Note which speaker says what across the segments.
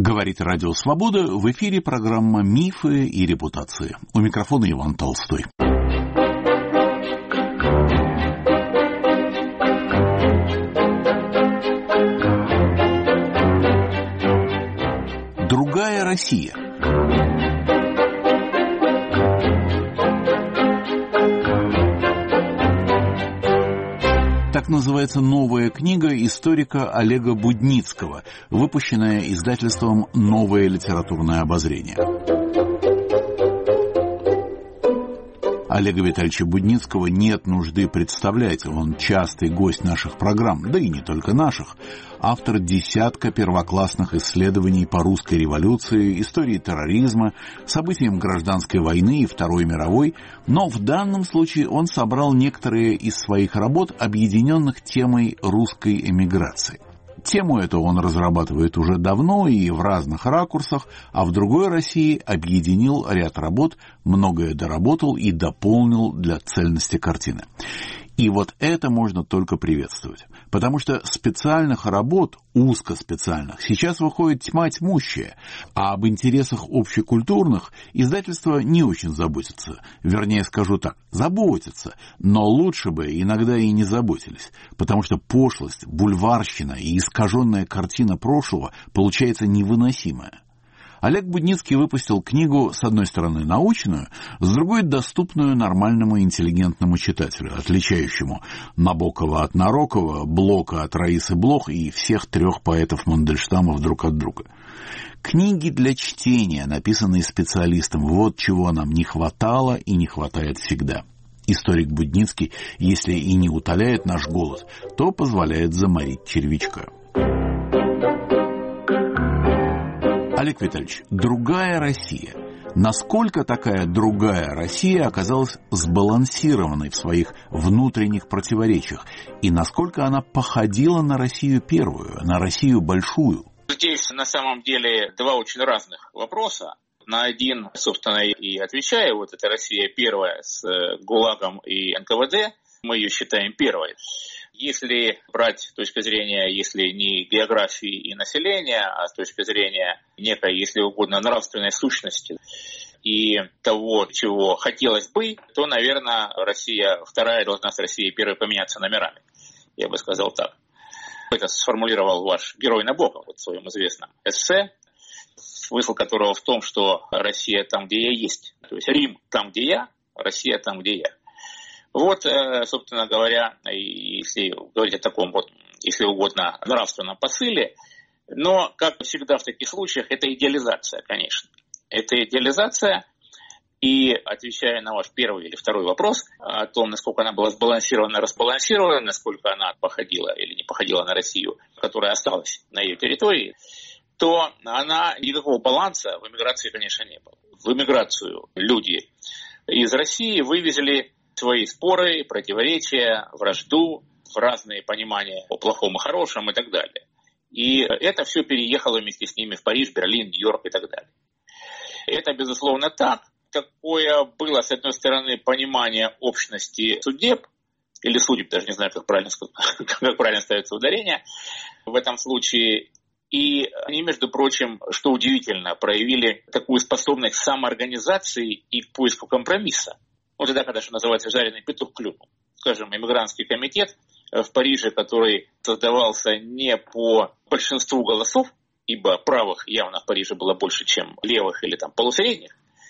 Speaker 1: Говорит Радио Свобода, в эфире программа «Мифы и репутации». У микрофона Иван Толстой. Другая Россия. Так называется новая книга историка Олега Будницкого, выпущенная издательством «Новое литературное обозрение». Олега Витальевича Будницкого нет нужды представлять, он частый гость наших программ, да и не только наших. Автор десятка первоклассных исследований по русской революции, истории терроризма, событиям гражданской войны и Второй мировой, но в данном случае он собрал некоторые из своих работ, объединенных темой русской эмиграции. Тему эту он разрабатывает уже давно и в разных ракурсах, а в другой России объединил ряд работ, многое доработал и дополнил для цельности картины. И вот это можно только приветствовать, потому что специальных работ, узкоспециальных, сейчас выходит тьма тьмущая, а об интересах общекультурных издательство не очень заботится. Вернее, скажу так, заботится, но лучше бы иногда и не заботились, потому что пошлость, бульварщина и искаженная картина прошлого получается невыносимая. Олег Будницкий выпустил книгу, с одной стороны, научную, с другой — доступную нормальному интеллигентному читателю, отличающему Набокова от Нарокова, Блока от Раисы Блох и всех трех поэтов Мандельштамов друг от друга. Книги для чтения, написанные специалистом, вот чего нам не хватало и не хватает всегда. Историк Будницкий, если и не утоляет наш голод, то позволяет заморить червячка. Олег Витальевич, другая Россия. Насколько такая другая Россия оказалась сбалансированной в своих внутренних противоречиях? И насколько она походила на Россию первую, на Россию большую?
Speaker 2: Здесь на самом деле два очень разных вопроса. На один, собственно, и отвечаю. Вот эта Россия первая с ГУЛАГом и НКВД. Мы ее считаем первой. Если брать с точки зрения, если не географии и населения, а с точки зрения некой, если угодно, нравственной сущности и того, чего хотелось бы, то, наверное, Россия вторая должна с Россией первой поменяться номерами. Я бы сказал так. Это сформулировал ваш герой Набоков в своем известном эссе, смысл которого в том, что Россия там, где я есть. То есть Рим там, где я, Россия там, где я. Вот, собственно говоря, если говорить о таком вот, если угодно, нравственном посыле, но, как всегда в таких случаях, это идеализация, конечно. Это идеализация, и отвечая на ваш первый или второй вопрос о том, насколько она была сбалансирована, разбалансирована, насколько она походила или не походила на Россию, которая осталась на ее территории, то она никакого баланса в эмиграции, конечно, не было. В эмиграцию люди из России вывезли свои споры, противоречия, вражду, разные понимания о плохом и хорошем и так далее. И это все переехало вместе с ними в Париж, Берлин, Нью-Йорк и так далее. Это, безусловно, так. Такое было, с одной стороны, понимание общности судеб, или судеб, даже не знаю, как правильно ставится ударение в этом случае. И они, между прочим, что удивительно, проявили такую способность к самоорганизации и к поиску компромисса. Вот тогда, когда, что называется, жареный петух клюнул. Скажем, эмигрантский комитет в Париже, который создавался не по большинству голосов, ибо правых явно в Париже было больше, чем левых или там полусредних,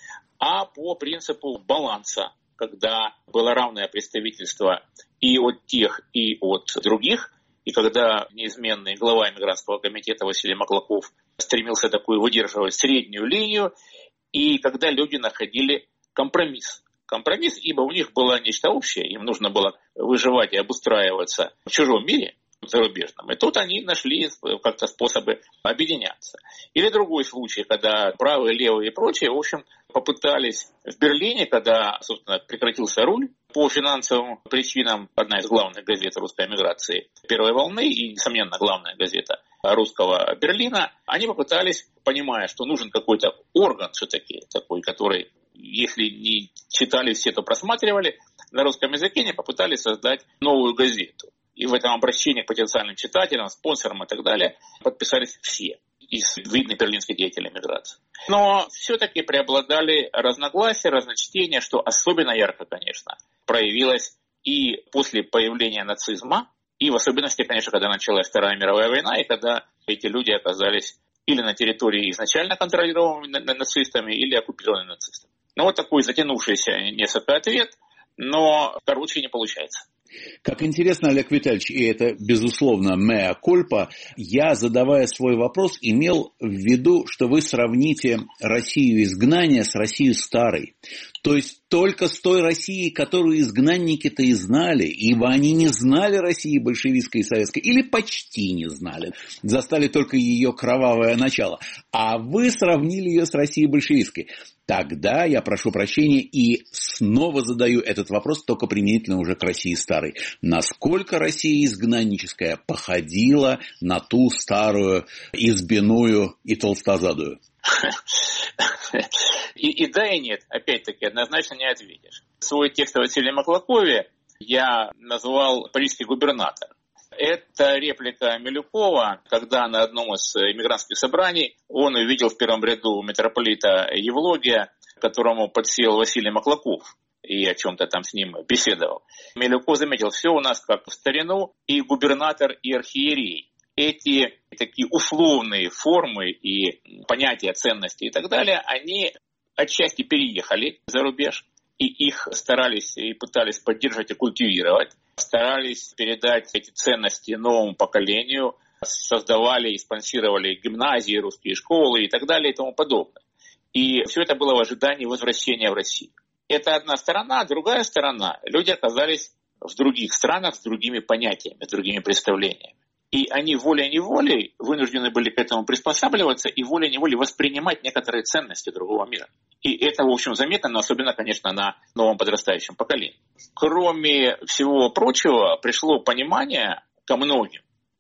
Speaker 2: а по принципу баланса, когда было равное представительство и от тех, и от других, и когда неизменный глава эмигрантского комитета Василий Маклаков стремился такую выдерживать среднюю линию, и когда люди находили компромисс. Компромисс, ибо у них было нечто общее, им нужно было выживать и обустраиваться в чужом мире, зарубежном. И тут они нашли как-то способы объединяться. Или другой случай, когда правые, левые и прочие, в общем, попытались в Берлине, когда, собственно, прекратился руль по финансовым причинам, одна из главных газет русской эмиграции первой волны и, несомненно, главная газета русского Берлина, они попытались, понимая, что нужен какой-то орган все-таки такой, который, если не читали все, то просматривали на русском языке, они попытались создать новую газету. И в этом обращении к потенциальным читателям, спонсорам и так далее подписались все. из видных берлинских деятелей эмиграции. Но все-таки преобладали разногласия, разночтения, что особенно ярко, конечно, проявилось и после появления нацизма, и в особенности, конечно, когда началась Вторая мировая война, и когда эти люди оказались или на территории изначально контролируемой нацистами, или оккупированной нацистами. Ну, вот такой затянувшийся несколько ответ, но короче не получается.
Speaker 1: Как интересно, Олег Витальевич, и это, безусловно, mea culpa, я, задавая свой вопрос, имел в виду, что вы сравните Россию изгнания с Россией старой. То есть только с той Россией, которую изгнанники-то и знали, ибо они не знали России большевистской и советской, или почти не знали, застали только ее кровавое начало. А вы сравнили ее с Россией большевистской. Тогда я прошу прощения и снова задаю этот вопрос, только применительно уже к России старой. Насколько Россия изгнанническая походила на ту старую, избиную и толстозадую?
Speaker 2: И да, и нет. Опять-таки, однозначно не ответишь. Свой текст о Василии Маклакове я назвал «Парижский губернатор». Это реплика Милюкова, когда на одном из эмигрантских собраний он увидел в первом ряду митрополита Евлогия, которому подсел Василий Маклаков и о чем-то там с ним беседовал. Милюков заметил, все у нас как в старину, и губернатор, и архиерей. Эти такие условные формы и понятия ценности и так далее, они отчасти переехали за рубеж, и их старались и пытались поддерживать и культивировать, старались передать эти ценности новому поколению, создавали и спонсировали гимназии, русские школы и так далее и тому подобное. И все это было в ожидании возвращения в Россию. Это одна сторона, а другая сторона. Люди оказались в других странах с другими понятиями, с другими представлениями. И они волей-неволей вынуждены были к этому приспосабливаться и волей-неволей воспринимать некоторые ценности другого мира. И это, в общем, заметно, но особенно, конечно, на новом подрастающем поколении. Кроме всего прочего, пришло понимание ко многим,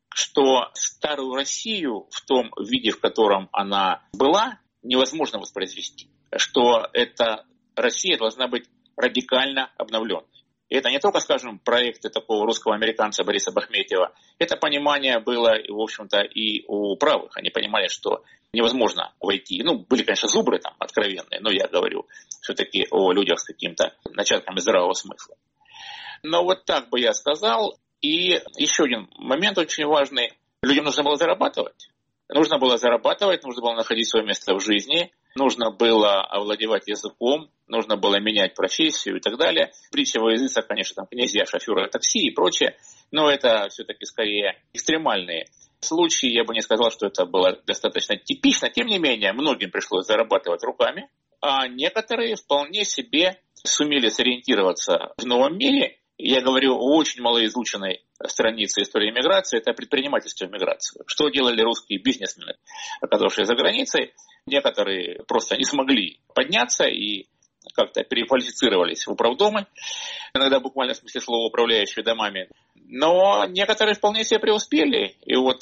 Speaker 2: что старую Россию в том виде, в котором она была, невозможно воспроизвести. Что эта Россия должна быть радикально обновленной. И это не только, скажем, проекты такого русского американца Бориса Бахметьева. Это понимание было, в общем-то, и у правых. Они понимали, что невозможно войти. Были, конечно, зубры там откровенные, но я говорю все-таки о людях с каким-то начатками здравого смысла. Но вот так бы я сказал. И еще один момент очень важный. Людям нужно было зарабатывать. Нужно было находить свое место в жизни. Нужно было овладевать языком, нужно было менять профессию и так далее. Притча во языцах, конечно, там князья, шоферы такси и прочее, но это все-таки скорее экстремальные случаи. Я бы не сказал, что это было достаточно типично. Тем не менее, многим пришлось зарабатывать руками, а некоторые вполне себе сумели сориентироваться в новом мире. Я говорю о очень малоизученной странице истории миграции, это предпринимательство миграции. Что делали русские бизнесмены, оказавшие за границей? Некоторые просто не смогли подняться и как-то переквалифицировались в управдомы, иногда буквально в смысле слова управляющие домами. Но некоторые вполне себе преуспели. И вот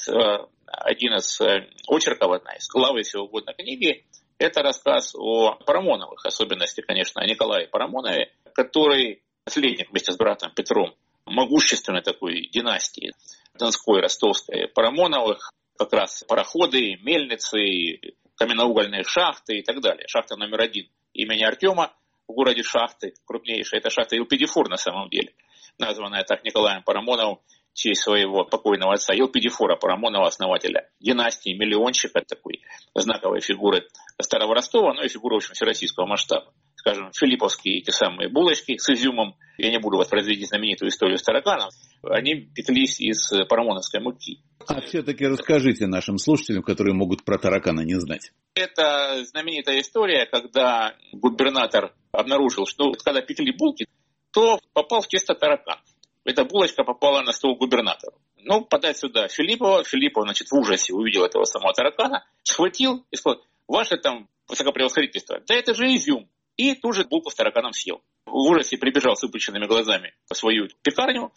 Speaker 2: один из очерков, одна из глав, если угодно, книги, это рассказ о Парамоновых, особенности, конечно, о Николае Парамонове, который наследник вместе с братом Петром могущественной такой династии Донской, Ростовской, Парамоновых, как раз пароходы, мельницы, каменноугольные шахты и так далее. Шахта номер 1 имени Артема в городе Шахты, крупнейшая, это шахта Елпидифор на самом деле, названная так Николаем Парамоновым в честь своего покойного отца Елпидифора Парамонова, основателя династии, миллионщика, такой знаковой фигуры Старого Ростова, но и фигуры, в общем, всероссийского масштаба. Скажем, филипповские эти самые булочки с изюмом, я не буду воспроизводить знаменитую историю с тараканом, они пеклись из парамоновской муки.
Speaker 1: А все-таки расскажите нашим слушателям, которые могут про таракана не знать.
Speaker 2: Это знаменитая история, когда губернатор обнаружил, что когда пекли булки, то попал в тесто таракан. Эта булочка попала на стол губернатору. Подай сюда Филиппова. Филиппов, в ужасе увидел этого самого таракана, схватил и сказал: ваше там высокопревосходительство, да это же изюм. И тут же булку с тараканом съел. В ужасе прибежал с выпученными глазами в свою пекарню.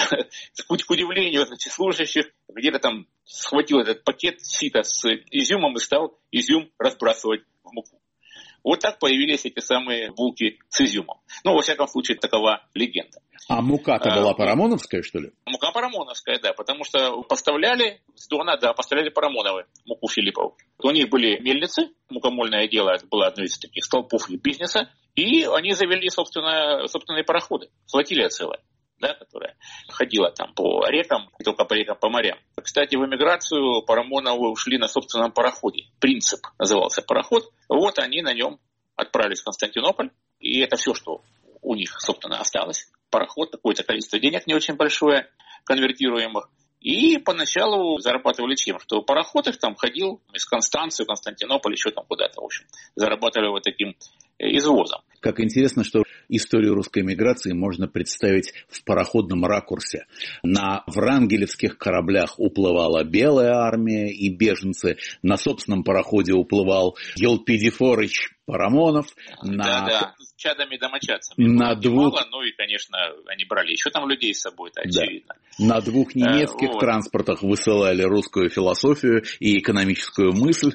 Speaker 2: К удивлению служащих, где-то там схватил этот пакет сита с изюмом и стал изюм разбрасывать в муку. Вот так появились эти самые булки с изюмом. Во всяком случае, такова легенда.
Speaker 1: А мука-то была парамоновская, что ли?
Speaker 2: Мука парамоновская, да, потому что поставляли с Дона, поставляли Парамоновы муку Филиппову. У них были мельницы, мукомольное дело было одно из таких столпов их бизнеса, и они завели собственные пароходы, флотилия целая, да, которая ходила там по рекам, не только по рекам, по морям. Кстати, в эмиграцию Парамоновы ушли на собственном пароходе. «Принцип» назывался пароход. Вот они на нем отправились в Константинополь, и это все, что у них, собственно, осталось. Пароход, какое-то количество денег не очень большое, конвертируемых. И поначалу зарабатывали чем? Что пароход их там ходил из Констанции, Константинополя, еще там куда-то, в общем. Зарабатывали вот таким извозом.
Speaker 1: Как интересно, что историю русской эмиграции можно представить в пароходном ракурсе. На врангелевских кораблях уплывала Белая армия и беженцы. На собственном пароходе уплывал Елпидифорыч Парамонов.
Speaker 2: Да, с чадами домочадцами.
Speaker 1: Мало,
Speaker 2: ну и, конечно, они брали еще там людей с собой, это очевидно.
Speaker 1: На двух немецких транспортах высылали русскую философию и экономическую мысль.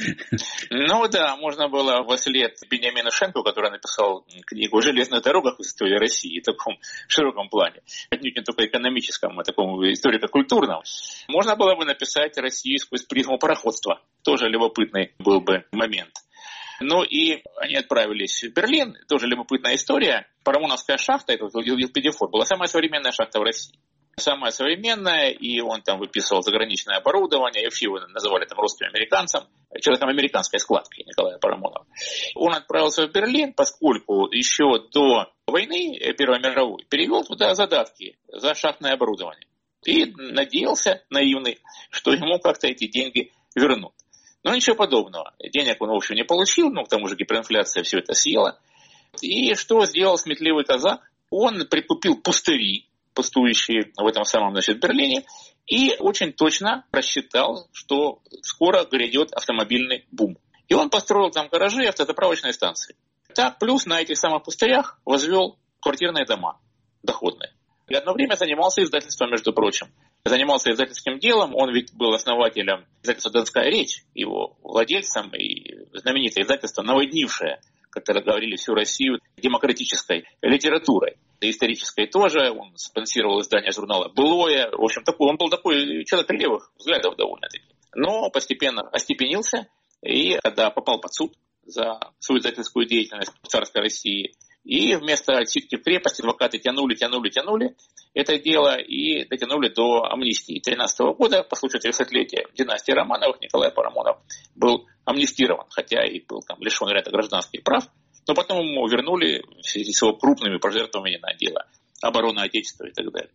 Speaker 2: Ну да, можно было во след Бениамина Шенко, который написал книгу о железных дорогах в истории России, в таком широком плане, отнюдь не только экономическом, а таком историко-культурном. Можно было бы написать Россию сквозь призму пароходства. Тоже любопытный был бы момент. Ну и они отправились в Берлин, тоже любопытная история. Парамоновская шахта, это Елпидифор, была самая современная шахта в России. Самая современная, и он там выписывал заграничное оборудование, и вообще его называли там русским американцем, человеком американской складки Николая Парамонова. Он отправился в Берлин, поскольку еще до войны Первой мировой перевел туда задатки за шахтное оборудование. И надеялся, наивный, что ему как-то эти деньги вернут. Но ничего подобного. Денег он, в общем, не получил, к тому же гиперинфляция все это съела. И что сделал сметливый казак? Он прикупил пустыри, пустующие в этом самом, Берлине, и очень точно рассчитал, что скоро грядет автомобильный бум. И он построил там гаражи и автозаправочные станции. Так, плюс на этих самых пустырях возвел квартирные дома доходные. И одно время занимался издательством, между прочим. Занимался издательским делом, он ведь был основателем издательства «Донская речь», его владельцем, и знаменитое издательство, наводнившее, как тогда говорили, всю Россию демократической литературой. Исторической тоже, он спонсировал издание журнала «Былое». В общем, он был такой человек левых взглядов довольно-таки. Но постепенно остепенился, и когда попал под суд за свою издательскую деятельность в царской России, и вместо отсидки в крепости адвокаты тянули это дело и дотянули до амнистии. 2013 года, по случаю 300-летия династии Романовых, Николай Парамонов был амнистирован, хотя и был там лишен ряда гражданских прав. Но потом ему вернули в связи с его крупными пожертвованиями на дело обороны Отечества и так далее.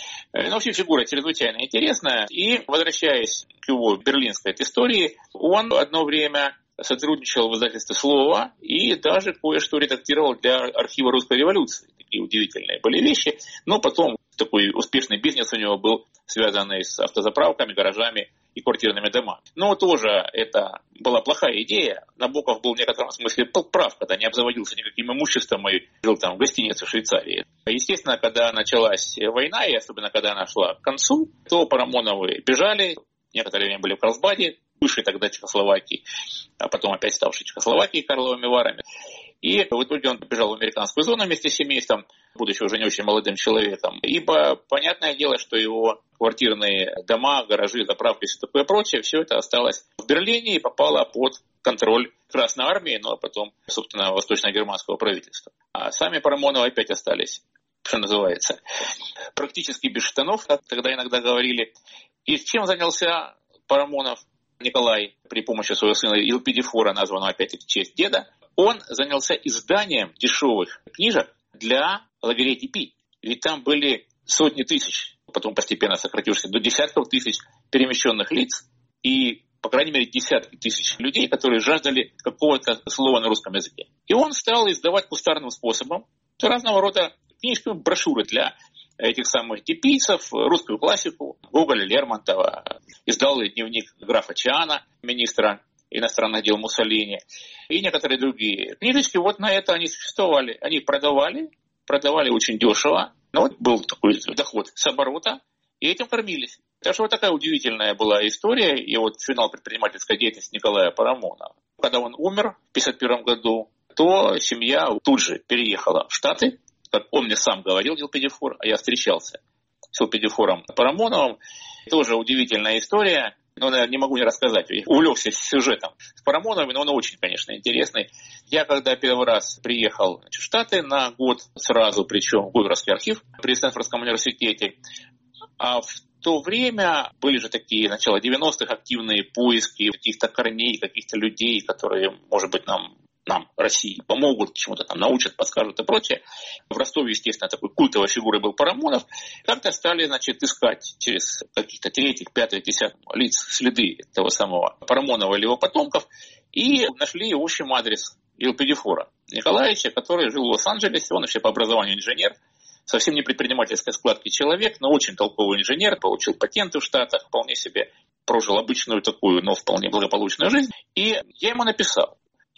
Speaker 2: Но вообще фигура чрезвычайно интересная. И, возвращаясь к его берлинской истории, он одно время сотрудничал в издательстве «Слово» и даже кое-что редактировал для архива русской революции. Такие удивительные были вещи. Но потом такой успешный бизнес у него был, связанный с автозаправками, гаражами и квартирными домами. Но тоже это была плохая идея. Набоков был в некотором смысле прав, когда не обзаводился никаким имуществом и жил там в гостинице в Швейцарии. Естественно, когда началась война, и особенно когда она шла к концу, то Парамоновы бежали, некоторое время были в Карлсбаде, бывшей тогда Чехословакии, а потом опять ставшей Чехословакией Карловыми Варами. И в итоге он побежал в американскую зону вместе с семейством, будучи уже не очень молодым человеком. Ибо понятное дело, что его квартирные дома, гаражи, заправки и все такое прочее, все это осталось в Берлине и попало под контроль Красной Армии, ну а потом, собственно, восточно-германского правительства. А сами Парамоновы опять остались, что называется, практически без штанов, как тогда иногда говорили. И чем занялся Парамонов Николай при помощи своего сына Елпидифора, названного опять-таки в честь деда? Он занялся изданием дешевых книжек для лагерей ТП. Ведь там были сотни тысяч, потом постепенно сократившись до десятков тысяч перемещенных лиц и, по крайней мере, десятки тысяч людей, которые жаждали какого-то слова на русском языке. И он стал издавать кустарным способом разного рода книжки, брошюры для этих самых типийцев, русскую классику, Гоголя, Лермонтова. Издал дневник графа Чиана, министра иностранных дел Муссолини, и некоторые другие книжечки. Вот на это они существовали. Они продавали очень дешево. Но вот был такой доход с оборота, и этим кормились. Так что вот такая удивительная была история. И вот финал предпринимательской деятельности Николая Парамонова. Когда он умер в 1951 году, то семья тут же переехала в Штаты, как он мне сам говорил, Елпидифор, а я встречался с Елпидифором Парамоновым. Тоже удивительная история. Но я не могу не рассказать. Я увлекся сюжетом с Парамоновым, но он очень, конечно, интересный. Я когда первый раз приехал в Штаты на год сразу, причем в Гуверовский архив при Стэнфордском университете, а в то время были же такие, начало 90-х, активные поиски каких-то корней, каких-то людей, которые, может быть, нам, России, помогут, чему-то там научат, подскажут и прочее. В Ростове, естественно, такой культовой фигурой был Парамонов. Как-то стали, искать через каких-то третьих, пятых, десятых лиц следы этого самого Парамонова или его потомков. И нашли, в общем, адрес Елпидифора Николаевича, который жил в Лос-Анджелесе. Он вообще по образованию инженер. Совсем не предпринимательской складки человек, но очень толковый инженер. Получил патенты в Штатах, вполне себе прожил обычную такую, но вполне благополучную жизнь. И я ему написал.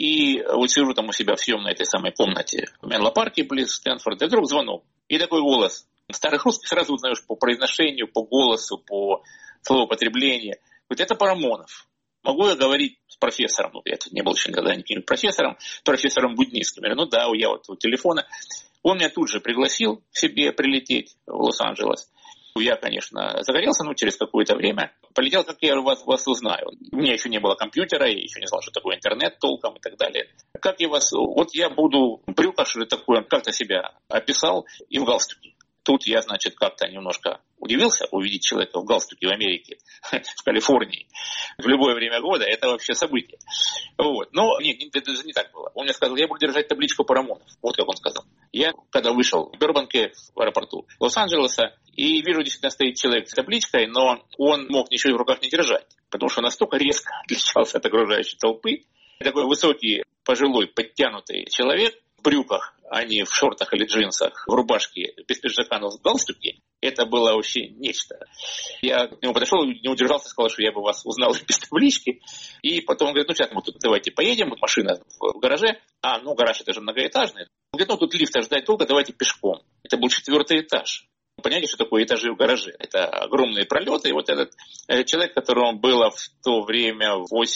Speaker 2: И вот сижу там у себя в съемной этой самой комнате в Менло-парке близ Стэнфорда, и вдруг звонок. И такой голос. Старых русских сразу узнаешь по произношению, по голосу, по словоупотреблению. Говорит, это Парамонов. Могу я говорить с профессором? Я не был еще никогда никаким профессором Будницким. Я говорю, да, я вот у телефона. Он меня тут же пригласил к себе прилететь в Лос-Анджелес. Я, конечно, загорелся, через какое-то время полетел, как я вас узнаю. У меня еще не было компьютера, я еще не знал, что такое интернет толком и так далее. Как я вас... Вот я буду в брюках, что ли, такое, как-то себя описал, и в галстуке. Тут я, как-то немножко удивился увидеть человека в галстуке в Америке, в Калифорнии, в любое время года. Это вообще событие. Вот. Но нет, это не так было. Он мне сказал, я буду держать табличку Парамонов. Вот как он сказал. Я, когда вышел в Бербанке, в аэропорту Лос-Анджелеса, и вижу, действительно стоит человек с табличкой, но он мог ничего в руках не держать, потому что настолько резко отличался от окружающей толпы. Такой высокий, пожилой, подтянутый человек в брюках, а не в шортах или джинсах, в рубашке, без пиджака, но в галстуке. Это было вообще нечто. Я к нему подошел, не удержался, сказал, что я бы вас узнал без таблички. И потом он говорит, сейчас мы тут давайте поедем, машина в гараже. Гараж это же многоэтажный. Он говорит, тут лифта ждать долго, давайте пешком. Это был 4-й этаж. Понимаете, что такое этажи в гараже? Это огромные пролеты. И вот этот человек, которому было в то время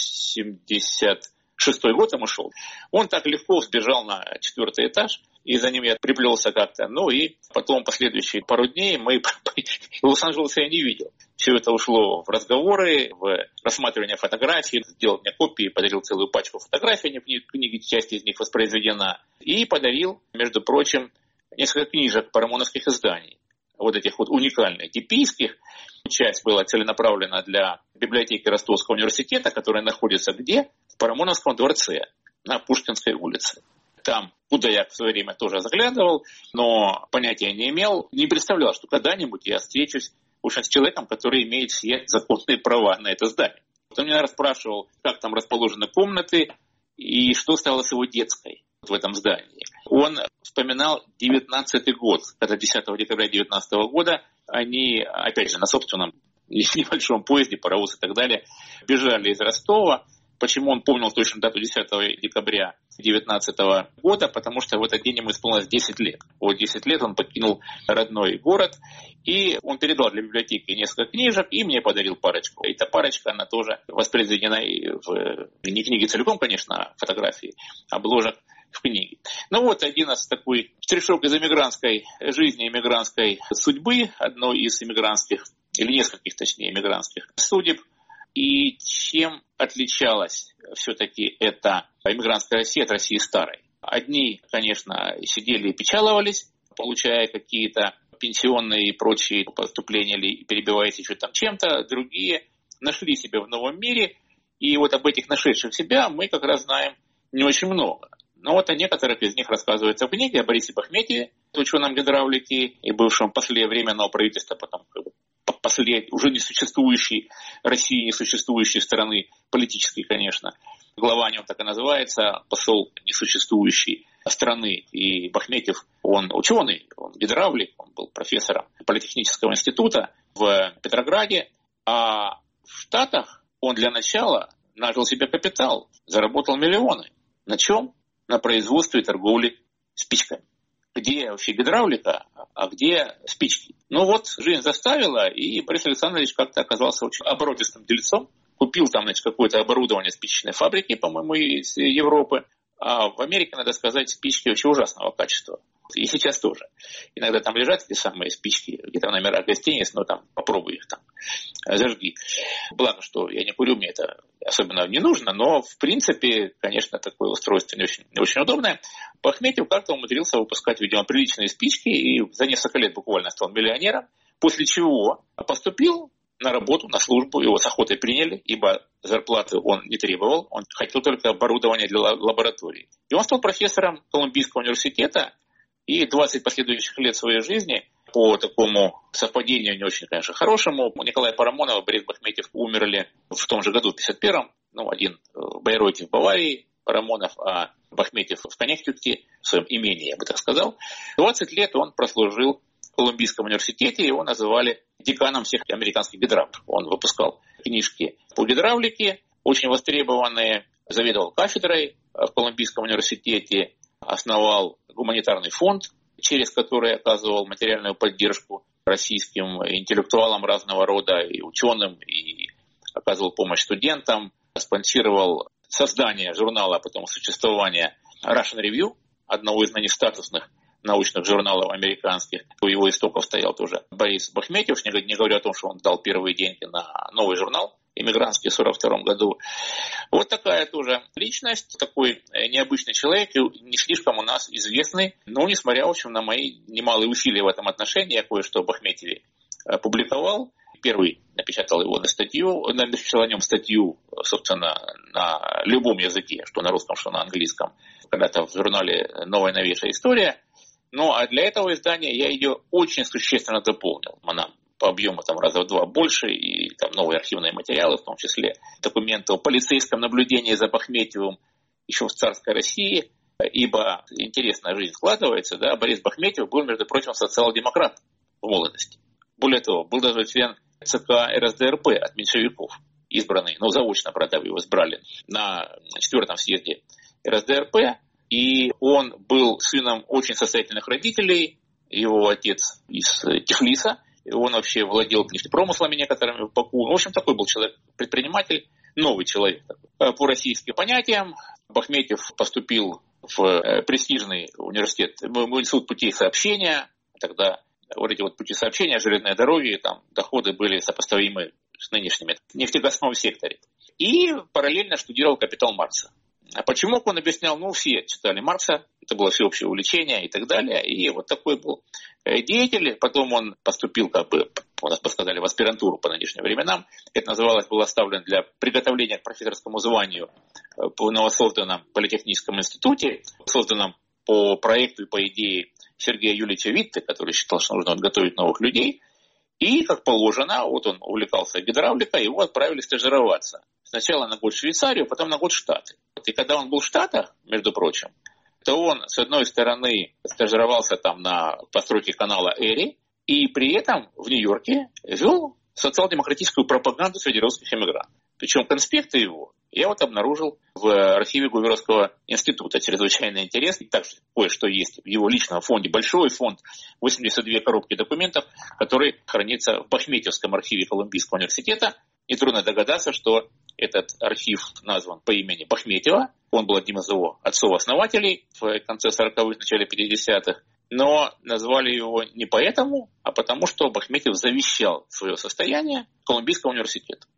Speaker 2: 86-й год ему шел, он так легко сбежал на 4-й этаж, и за ним я приплелся как-то. И потом последующие пару дней мы Лос-Анджелеса я не видел. Все это ушло в разговоры, в рассматривание фотографий, сделал мне копии, подарил целую пачку фотографий, книги, часть из них воспроизведена, и подарил, между прочим, несколько книжек парамоновских изданий. Вот этих вот уникальных, типийских. Часть была целенаправлена для библиотеки Ростовского университета, которая находится где? В Парамоновском дворце на Пушкинской улице. Там, куда я в свое время тоже заглядывал, но понятия не имел, не представлял, что когда-нибудь я встречусь уж с человеком, который имеет все законные права на это здание. Он меня расспрашивал, как там расположены комнаты и что стало с его детской в этом здании. Он вспоминал 19-й год, когда 10 декабря 19 года они, опять же, на собственном небольшом поезде, паровоз и так далее, бежали из Ростова. Почему он помнил точно дату 10 декабря 2019 года? Потому что в этот день ему исполнилось 10 лет. Вот 10 лет он покинул родной город, и он передал для библиотеки несколько книжек, и мне подарил парочку. Эта парочка, она тоже воспроизведена не книги целиком, конечно, а фотографии, обложек в книге. Один из такой штришок из эмигрантской жизни, эмигрантской судьбы, одной из эмигрантских, или нескольких, точнее, эмигрантских судеб. И чем отличалась все-таки эта эмигрантская Россия от России старой? Одни, конечно, сидели и печаловались, получая какие-то пенсионные и прочие поступления, или перебиваясь еще там чем-то. Другие нашли себя в новом мире. И вот об этих нашедших себя мы как раз знаем не очень много. Но о некоторых из них рассказывается в книге о Борисе Бахметьеве, ученом гидравлики и бывшем после Временного правительства, потом после уже несуществующей России, несуществующей страны, политической, конечно. Глава о нем так и называется, посол несуществующей страны. И Бахметьев, он ученый, он гидравлик, он был профессором Политехнического института в Петрограде. А в Штатах он для начала нажил себе капитал, заработал миллионы. На чем? На производстве и торговле спичками. Где вообще гидравлика, а где спички? Жизнь заставила, и Борис Александрович как-то оказался очень оборотистым дельцом. Купил там, какое-то оборудование спичечной фабрики, по-моему, из Европы. А в Америке, надо сказать, спички очень ужасного качества. И сейчас тоже. Иногда там лежат эти самые спички, где-то в номерах гостиниц, но там попробуй их там зажги. Благо, что я не курю, мне это особенно не нужно, но в принципе, конечно, такое устройство не очень удобное. Бахметьев как-то умудрился выпускать, видимо, приличные спички и за несколько лет буквально стал миллионером, после чего поступил на работу, на службу, его с охотой приняли, ибо зарплаты он не требовал, он хотел только оборудование для лаборатории. И он стал профессором Колумбийского университета, и 20 последующих лет своей жизни, по такому совпадению не очень, конечно, хорошему, Николай Парамонов и Борис Бахметьев умерли в том же году, в 1951-м, один в Байройте в Баварии, Парамонов, а Бахметьев в Коннектикуте, в своем имении, я бы так сказал. 20 лет он прослужил в Колумбийском университете, его называли деканом всех американских гидравликов. Он выпускал книжки по гидравлике, очень востребованные, заведовал кафедрой в Колумбийском университете, основал гуманитарный фонд, через который оказывал материальную поддержку российским интеллектуалам разного рода, и ученым, и оказывал помощь студентам, спонсировал создание журнала, а потом существование Russian Review, одного из ныне статусных научных журналов американских. У его истоков стоял тоже Борис Бахметьев, не говоря о том, что он дал первые деньги на новый журнал иммигрантский в 1942 году. Вот такая тоже личность, такой необычный человек, не слишком у нас известный, но несмотря, в общем, на мои немалые усилия в этом отношении, я кое-что о Бахметьеве публиковал. Первый напечатал написал о нем статью, собственно, на любом языке, что на русском, что на английском, когда-то в журнале «Новая новейшая история». Ну, а для этого издания я ее очень существенно дополнил. Она по объему там раза в 2 больше, и там новые архивные материалы, в том числе документы о полицейском наблюдении за Бахметьевым еще в царской России, ибо интересная жизнь складывается, да, Борис Бахметьев был, между прочим, социал-демократ в молодости. Более того, был даже член ЦК РСДРП от меньшевиков, избранный, заочно, правда, его избрали на 4-м съезде РСДРП, и он был сыном очень состоятельных родителей, его отец из Тифлиса, он вообще владел нефтепромыслами некоторыми в Баку. В общем, такой был человек, предприниматель, новый человек. По российским понятиям Бахметьев поступил в престижный университет, в институт путей сообщения. Тогда вот эти вот пути сообщения, железные дороги, там доходы были сопоставимы с нынешними в нефтегазовом секторе. И параллельно штудировал «Капитал» Маркса. А почему, он объяснял, все читали Маркса, это было всеобщее увлечение и так далее. И вот такой был деятель. Потом он поступил, у нас бы сказали, в аспирантуру по нынешним временам. Это называлось, был оставлен для приготовления к профессорскому званию в новосозданном политехническом институте, созданном по проекту и по идее Сергея Юльевича Витте, который считал, что нужно готовить новых людей. И, как положено, вот он увлекался гидравликой, его отправили стажироваться. Сначала на год в Швейцарию, потом на год в Штаты. И когда он был в Штатах, между прочим, то он, с одной стороны, стажировался там на постройке канала Эри, и при этом в Нью-Йорке вел социал-демократическую пропаганду среди русских эмигрантов. Причем конспекты его я вот обнаружил в архиве Гуверовского института. Чрезвычайно интересно. Также кое-что есть в его личном фонде. Большой фонд, 82 коробки документов, который хранится в Бахметьевском архиве Колумбийского университета. Нетрудно догадаться, что этот архив назван по имени Бахметьева. Он был одним из его отцов-основателей в конце 40-х, начале 50-х. Но назвали его не поэтому, а потому, что Бахметьев завещал свое состояние Колумбийскому университету.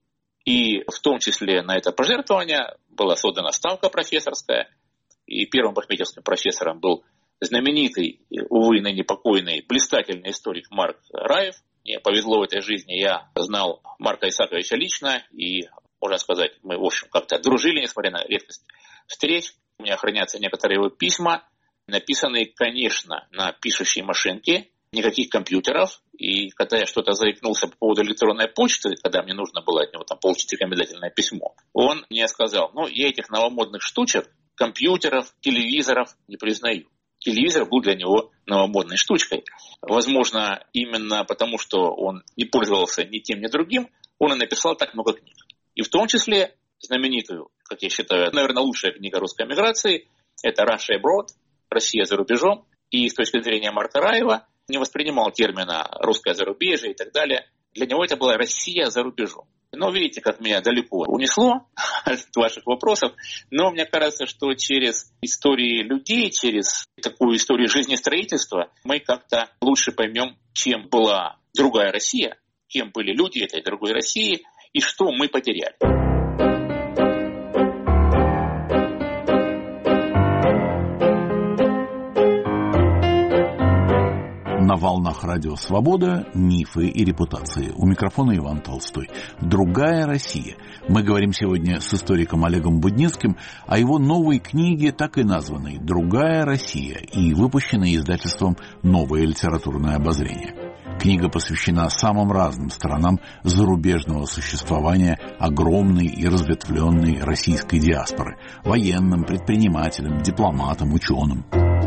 Speaker 2: И в том числе на это пожертвование была создана ставка профессорская. И первым бахметьевским профессором был знаменитый, увы, ныне покойный, блистательный историк Марк Раев. Мне повезло в этой жизни, я знал Марка Исааковича лично. И, можно сказать, мы, в общем, как-то дружили, несмотря на редкость встреч. У меня хранятся некоторые его письма, написанные, конечно, на пишущей машинке. Никаких компьютеров, и когда я что-то заикнулся по поводу электронной почты, когда мне нужно было от него получить рекомендательное письмо, он мне сказал, я этих новомодных штучек, компьютеров, телевизоров не признаю. Телевизор был для него новомодной штучкой. Возможно, именно потому, что он не пользовался ни тем, ни другим, он и написал так много книг. И в том числе знаменитую, как я считаю, наверное, лучшая книга русской эмиграции, это «Russia Abroad», «Россия за рубежом», и с точки зрения Марка Раева не воспринимал термина «русское зарубежье» и так далее. Для него это была Россия за рубежом. Но видите, как меня далеко унесло от ваших вопросов. Но мне кажется, что через истории людей, через такую историю жизнестроительства мы как-то лучше поймем, чем была другая Россия, кем были люди этой другой России и что мы потеряли.
Speaker 1: На волнах Радио Свобода «Мифы и репутации». У микрофона Иван Толстой. «Другая Россия». Мы говорим сегодня с историком Олегом Будницким о его новой книге, так и названной «Другая Россия» и выпущенной издательством «Новое литературное обозрение». Книга посвящена самым разным сторонам зарубежного существования огромной и разветвленной российской диаспоры – военным, предпринимателям, дипломатам, ученым.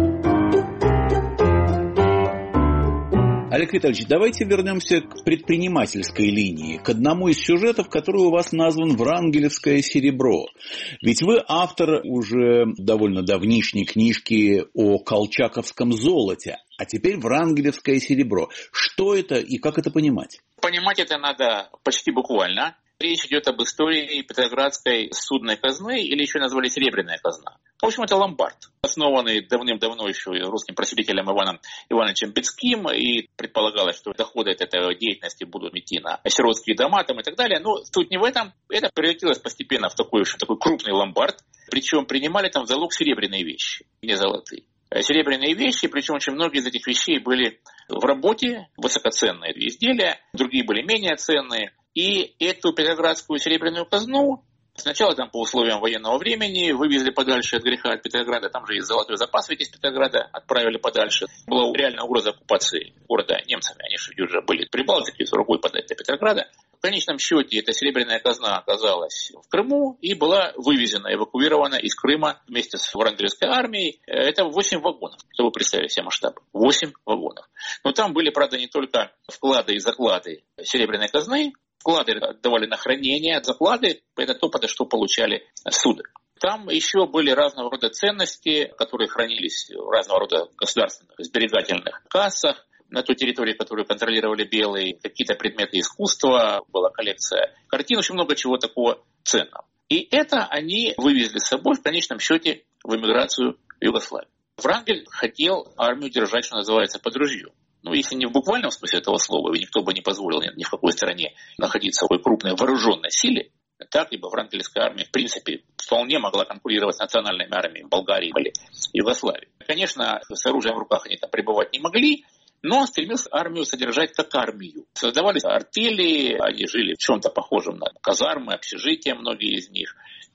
Speaker 3: Олег Витальевич, давайте вернемся к предпринимательской линии, к одному из сюжетов, который у вас назван «Врангелевское серебро». Ведь вы автор уже довольно давнишней книжки о колчаковском золоте, а теперь «Врангелевское серебро». Что это и как это понимать?
Speaker 2: Понимать это надо почти буквально. Речь идет об истории Петроградской судной казны, или еще назвали Серебряная казна. В общем, это ломбард, основанный давным-давно еще русским просветителем Иваном Ивановичем Бецким, и предполагалось, что доходы от этой деятельности будут идти на сиротские дома там, и так далее. Но суть не в этом. Это превратилось постепенно в такой крупный ломбард, причем принимали там в залог серебряные вещи, не золотые. Серебряные вещи, причем очень многие из этих вещей были в работе, высокоценные изделия, другие были менее ценные. И эту Петроградскую серебряную казну сначала там по условиям военного времени вывезли подальше от греха от Петрограда. Там же есть золотой запас ведь из Петрограда, отправили подальше. Была реальная угроза оккупации города немцами. Они же уже были при Балтике, с рукой подать до Петрограда. В конечном счете эта серебряная казна оказалась в Крыму и была вывезена, эвакуирована из Крыма вместе с Врангелевской армией. Это 8 вагонов, чтобы вы представили себе масштаб. 8 вагонов. Но там были, правда, не только вклады и заклады серебряной казны. Вклады отдавали на хранение, заклады – это то, подо что получали суды. Там еще были разного рода ценности, которые хранились в разного рода государственных сберегательных кассах. На той территории, которую контролировали белые, какие-то предметы искусства, была коллекция картин, очень много чего такого ценного. И это они вывезли с собой в конечном счете в эмиграцию в Югославию. Врангель хотел армию держать, что называется, под ружьем. Ну, если не в буквальном смысле этого слова, и никто бы не позволил ни в какой стране находиться в такой крупной вооруженной силе, так, ибо врангелевская армия, в принципе, вполне могла конкурировать с национальными армиями Болгарии или Югославии. Конечно, с оружием в руках они там пребывать не могли, но стремился армию содержать как армию. Создавались артели, они жили в чем-то похожем на казармы, общежития, многие из них.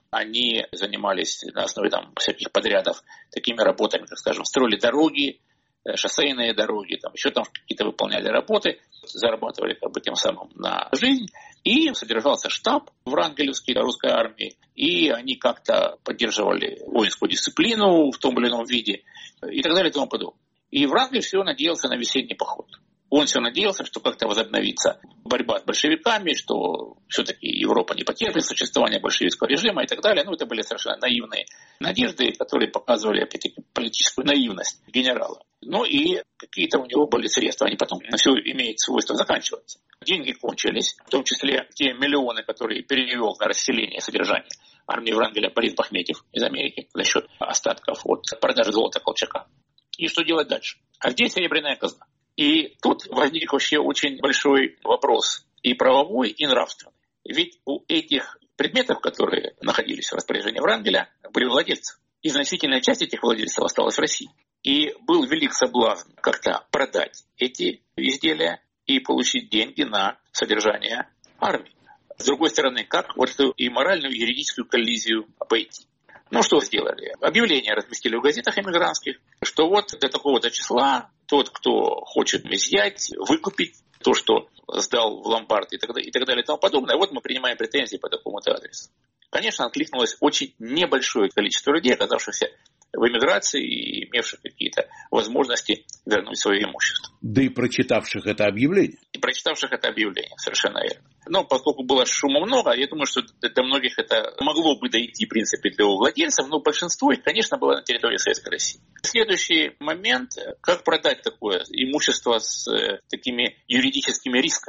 Speaker 2: Они занимались на основе там всяких подрядов такими работами, как, скажем, строили дороги, шоссейные дороги, там еще там какие-то выполняли работы, зарабатывали как бы тем самым на жизнь. И содержался штаб врангелевский русской армии, и они как-то поддерживали воинскую дисциплину в том или ином виде и так далее и тому подобное. И Врангель все надеялся на весенний поход. Он все надеялся, что как-то возобновится борьба с большевиками, что все-таки Европа не потерпит существование большевистского режима и так далее. Ну, это были совершенно наивные надежды, которые показывали, опять-таки, политическую наивность генерала. Ну и какие-то у него были средства, они потом все имеют свойство заканчиваться. Деньги кончились, в том числе те миллионы, которые перевел на расселение и содержание армии Врангеля Борис Бахметьев из Америки за счет остатков от продажи золота Колчака. И что делать дальше? А где серебряная казна? И тут возник вообще очень большой вопрос и правовой, и нравственный. Ведь у этих предметов, которые находились в распоряжении Врангеля, были владельцы. И значительная часть этих владельцев осталась в России. И был велик соблазн как-то продать эти изделия и получить деньги на содержание армии. С другой стороны, как вот эту и моральную, и юридическую коллизию обойти? Ну, что сделали? Объявление разместили в газетах эмигрантских, что вот до такого-то числа тот, кто хочет изъять, выкупить то, что сдал в ломбард и так далее и тому подобное, вот мы принимаем претензии по такому-то адресу. Конечно, откликнулось очень небольшое количество людей, оказавшихся в эмиграции и имевших какие-то возможности вернуть свое имущество.
Speaker 3: Да и прочитавших это объявление.
Speaker 2: И прочитавших это объявление, совершенно верно. Но поскольку было шума много, я думаю, что до многих это могло бы дойти, в принципе, для владельцев, но большинство их, конечно, было на территории Советской России. Следующий момент, как продать такое имущество с такими юридическими рисками.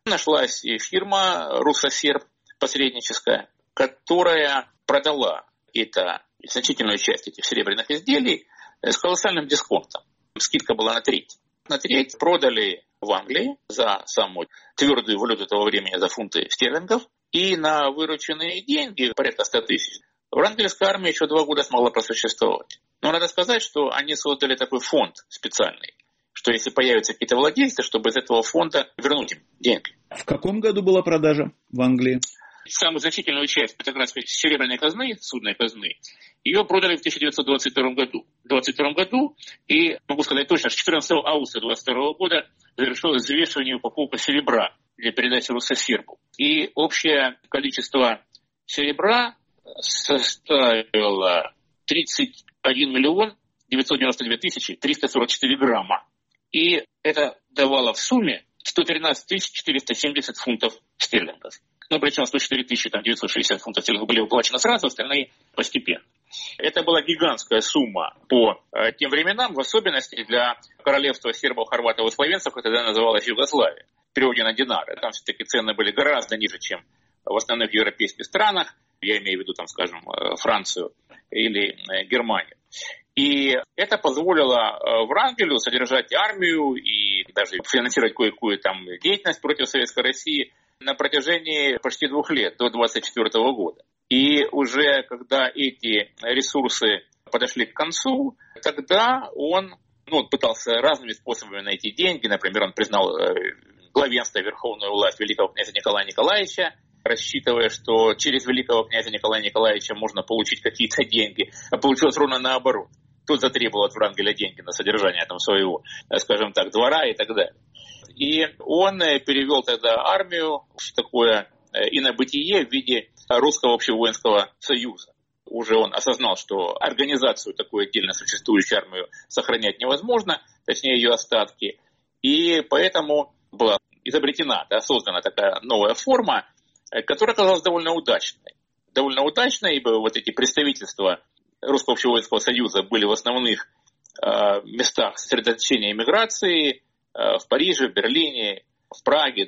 Speaker 2: нашлась и фирма «Руссосерб» посредническая, которая продала значительную часть этих серебряных изделий с колоссальным дисконтом. Скидка была на треть. На треть продали в Англии за самую твердую валюту того времени, за фунты стерлингов, и на вырученные деньги, порядка 100 тысяч, врангельская армия еще 2 года смогла просуществовать. Но надо сказать, что они создали такой фонд специальный, что если появятся какие-то владельцы, чтобы из этого фонда вернуть им деньги.
Speaker 3: В каком году была продажа в Англии?
Speaker 2: Самую значительную часть петроградской серебряной казны, судной казны, ее продали в 1922 году. В 1922 году, и могу сказать точно, что 14 августа 1922 года завершилось взвешивание и упаковка серебра для передачи Руссосербу. И общее количество серебра составило 31 миллион 992 тысячи 344 грамма. И это давало в сумме 113 470 фунтов стерлингов. Ну, причем 104 960 фунтов стерлингов были уплачены сразу, остальные постепенно. Это была гигантская сумма по тем временам, в особенности для королевства сербов, хорватов и словенцев, как тогда называлась Югославия, в переводе на динары. Там все-таки цены были гораздо ниже, чем в остальных европейских странах. Я имею в виду, там, скажем, Францию или Германию. И это позволило Врангелю содержать армию и даже финансировать кое-какую там деятельность против Советской России на протяжении почти 2 лет, до 1924 года. И уже когда эти ресурсы подошли к концу, тогда он пытался разными способами найти деньги. Например, он признал главенство, верховную власть великого князя Николая Николаевича, рассчитывая, что через великого князя Николая Николаевича можно получить какие-то деньги. А получилось ровно наоборот. Тот затребовал от Врангеля деньги на содержание там своего, скажем так, двора и так далее. И он перевел тогда армию в такое инобытие в виде Русского общевоинского союза. Уже он осознал, что организацию такой отдельно существующей армию сохранять невозможно, точнее ее остатки. И поэтому была изобретена, создана такая новая форма, которая оказалась довольно удачной. Довольно удачной, ибо вот эти представительства Русского общевоинского союза были в основных местах сосредоточения эмиграции, в Париже, в Берлине, в Праге,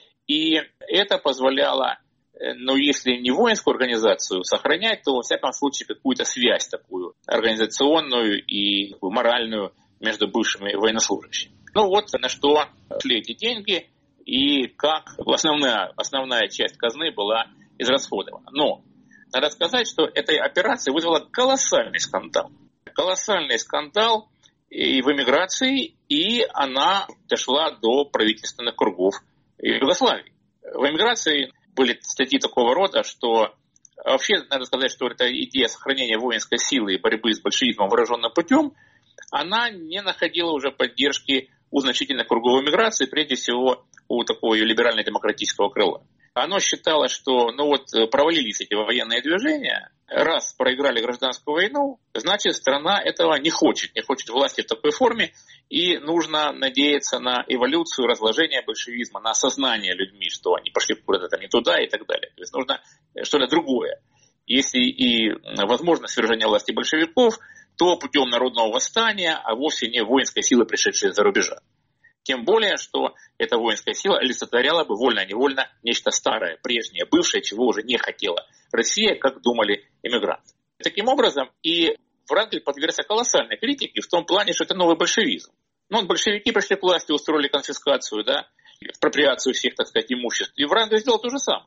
Speaker 2: и это позволяло, если не воинскую организацию сохранять, то, во всяком случае, какую-то связь такую организационную и моральную между бывшими военнослужащими. На что шли эти деньги и как основная часть казны была израсходована. Но надо сказать, что эта операция вызвала колоссальный скандал. Колоссальный скандал и в эмиграции, и она дошла до правительственных кругов Югославии. В эмиграции были статьи такого рода, что вообще надо сказать, что эта идея сохранения воинской силы и борьбы с большевизмом вооруженным путем, она не находила уже поддержки у значительных кругов эмиграции, прежде всего у такого либерально-демократического крыла. Оно считало, что провалились эти военные движения, раз проиграли гражданскую войну, значит страна этого не хочет власти в такой форме, и нужно надеяться на эволюцию, разложение большевизма, на осознание людьми, что они пошли куда-то не туда и так далее. То есть нужно что-то другое. Если и возможно свержение власти большевиков, то путем народного восстания, а вовсе не воинской силы, пришедшей из-за рубежа. Тем более, что эта воинская сила олицетворяла бы вольно-невольно нечто старое, прежнее, бывшее, чего уже не хотела Россия, как думали эмигранты. Таким образом, и Врангель подвергся колоссальной критике в том плане, что это новый большевизм. Большевики пришли к власти, устроили конфискацию, экспроприацию всех, так сказать, имуществ. И Врангель сделал то же самое.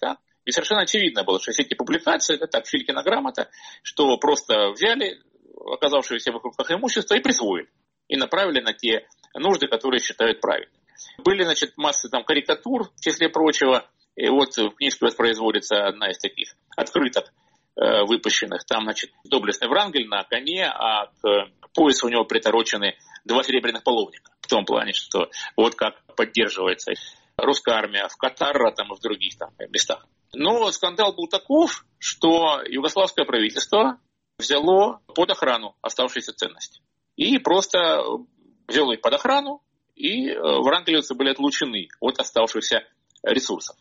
Speaker 2: И совершенно очевидно было, что все эти публикации, это так, Филькина грамота, что просто взяли оказавшееся в их руках имущество и присвоили. И направили на те нужды, которые считают правильными. Были, массы карикатур, в числе прочего. И в книжке воспроизводится одна из таких открыток, выпущенных. Там, доблестный Врангель на коне, а к поясу у него приторочены 2 серебряных половника. В том плане, что как поддерживается русская армия в Катарро и в других местах. Но скандал был таков, что югославское правительство взяло под охрану оставшиеся ценности. И просто взяло их под охрану, и врангелевцы были отлучены от оставшихся ресурсов.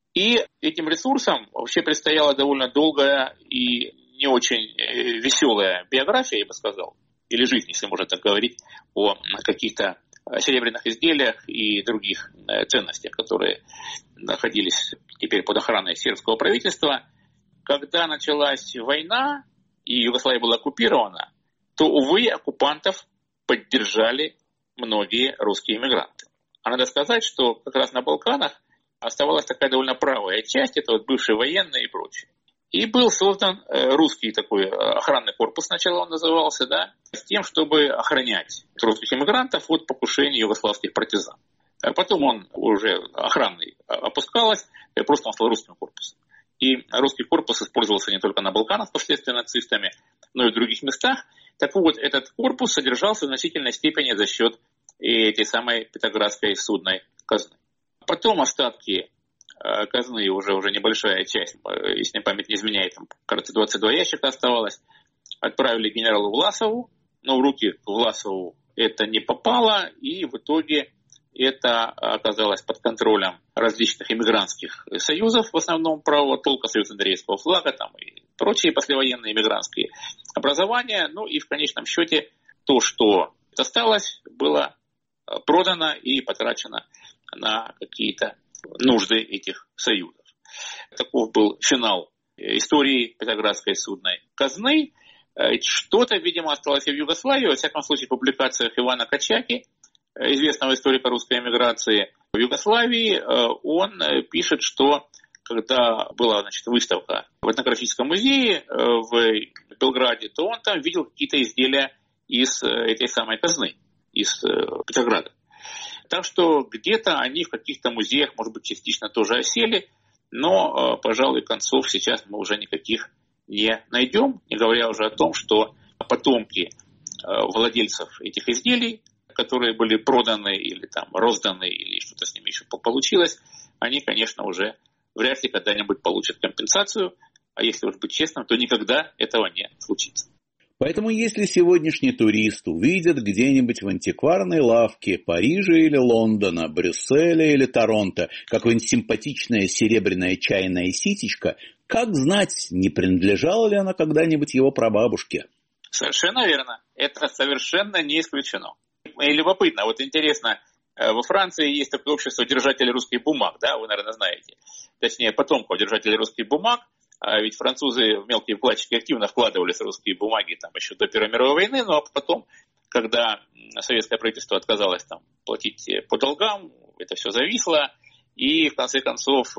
Speaker 2: И этим ресурсам вообще предстояла довольно долгая и не очень веселая биография, я бы сказал, или жизнь, если можно так говорить, о каких-то серебряных изделиях и других ценностях, которые находились теперь под охраной сербского правительства. Когда началась война и Югославия была оккупирована, то, увы, оккупантов поддержали многие русские эмигранты. А надо сказать, что как раз на Балканах оставалась такая довольно правая часть, это вот бывшие военные и прочее. И был создан русский такой охранный корпус, сначала он назывался, да, с тем, чтобы охранять русских эмигрантов от покушений югославских партизан. А потом он уже охранный опускалась, просто он стал русским корпусом. И русский корпус использовался не только на Балканах, впоследствии нацистами, но и в других местах. Так вот, этот корпус содержался в значительной степени за счет этой самой Петроградской судной казны. Потом остатки казны, уже небольшая часть, если память не изменяет, там, кажется, 22 ящика оставалось, отправили генералу Власову, но в руки к Власову это не попало, и в итоге это оказалось под контролем различных эмигрантских союзов, в основном правого толка, Союз Андреевского флага там, и прочие послевоенные эмигрантские образования. Ну и в конечном счете то, что осталось, было продано и потрачено на какие-то нужды этих союзов. Таков был финал истории Петроградской судной казны. Что-то, видимо, осталось и в Югославии. Во всяком случае, в публикациях Ивана Качаки, известного историка русской эмиграции в Югославии, он пишет, что когда была, значит, выставка в этнографическом музее в Белграде, то он там видел какие-то изделия из этой самой казны, из Петрограда. Так что где-то они в каких-то музеях, может быть, частично тоже осели, но, пожалуй, концов сейчас мы уже никаких не найдем, не говоря уже о том, что потомки владельцев этих изделий, которые были проданы или там розданы, или что-то с ними еще получилось, они, конечно, уже вряд ли когда-нибудь получат компенсацию, а если уж быть честным, то никогда этого не случится.
Speaker 3: Поэтому если сегодняшний турист увидит где-нибудь в антикварной лавке Парижа или Лондона, Брюсселя или Торонто какое-нибудь симпатичное серебряное чайное ситечко, как знать, не принадлежала ли она когда-нибудь его прабабушке?
Speaker 2: Совершенно верно. Это совершенно не исключено. И любопытно, вот интересно, во Франции есть такое общество держателей русских бумаг, да, вы, наверное, знаете. Точнее, потомков держателей русских бумаг. А ведь французы, мелкие вкладчики, активно вкладывались в русские бумаги там, еще до Первой мировой войны, но потом, когда советское правительство отказалось там, платить по долгам, это все зависло. И, в конце концов, в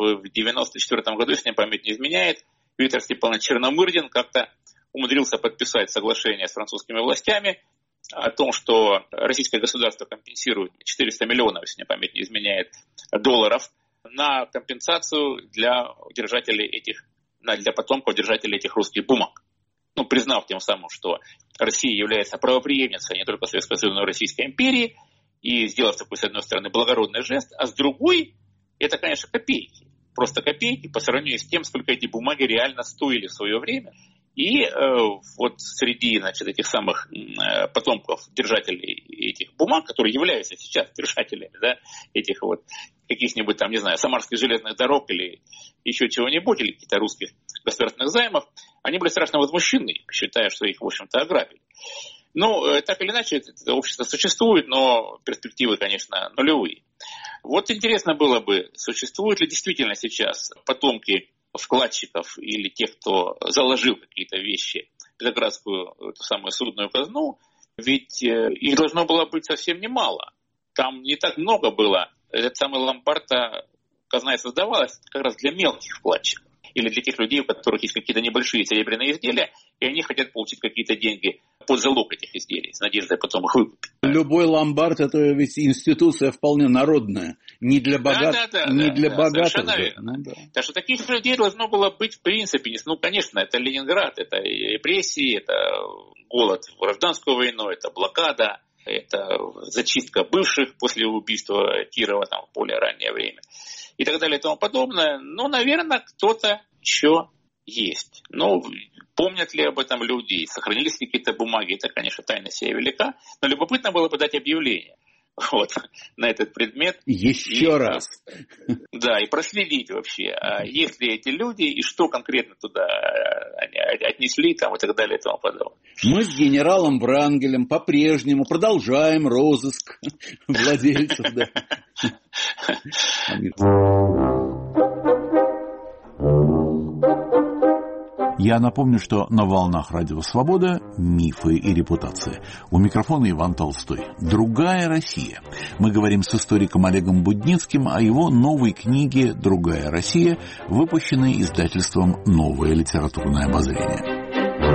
Speaker 2: 1994 году, если мне память не изменяет, Виктор Степанович Черномырдин как-то умудрился подписать соглашение с французскими властями о том, что российское государство компенсирует 400 миллионов, если мне память не изменяет, долларов на компенсацию для держателей этих, для потомков держателей этих русских бумаг. Ну, признав тем самым, что Россия является правопреемницей не только Советского Союза, но и Российской империи, и сделав такой, с одной стороны, благородный жест, а с другой, это, конечно, копейки. Просто копейки по сравнению с тем, сколько эти бумаги реально стоили в свое время. И вот среди, значит, этих самых потомков держателей этих бумаг, которые являются сейчас держателями, да, этих вот каких-нибудь там, не знаю, самарских железных дорог или еще чего-нибудь, или каких-то русских государственных займов, они были страшно возмущены, считая, что их, в общем-то, ограбили. Ну, так или иначе, это общество существует, но перспективы, конечно, нулевые. Вот интересно было бы, существуют ли действительно сейчас потомки вкладчиков или тех, кто заложил какие-то вещи в Петроградскую, эту самую судную казну, ведь их должно было быть совсем немало. Там не так много было. Этот самый ломбард, казна и создавалась как раз для мелких вкладчиков. Или для тех людей, у которых есть какие-то небольшие серебряные изделия, и они хотят получить какие-то деньги под залог этих изделий, с надеждой потом их выкупить.
Speaker 3: Любой ломбард – это ведь институция вполне народная. Не для богатых.
Speaker 2: Совершенно верно. Ну, да. Так что таких людей должно было быть в принципе. Ну, конечно, это Ленинград, это репрессии, это голод в гражданскую войну, это блокада, это зачистка бывших после убийства Кирова там, в более раннее время. И так далее и тому подобное. Ну, наверное, кто-то еще есть. Ну, помнят ли об этом люди, сохранились ли какие-то бумаги, это, конечно, тайна сия велика. Но любопытно было бы дать объявление вот, на этот предмет.
Speaker 3: Еще раз.
Speaker 2: Да, и проследить вообще, есть ли эти люди, и что конкретно туда они отнесли, там, и так далее и тому подобное.
Speaker 3: Мы с генералом Врангелем по-прежнему продолжаем розыск владельцев.
Speaker 1: Я напомню, что на волнах Радио Свобода «Мифы и репутации». У микрофона Иван Толстой. «Другая Россия». Мы говорим с историком Олегом Будницким о его новой книге «Другая Россия», выпущенной издательством «Новое литературное обозрение».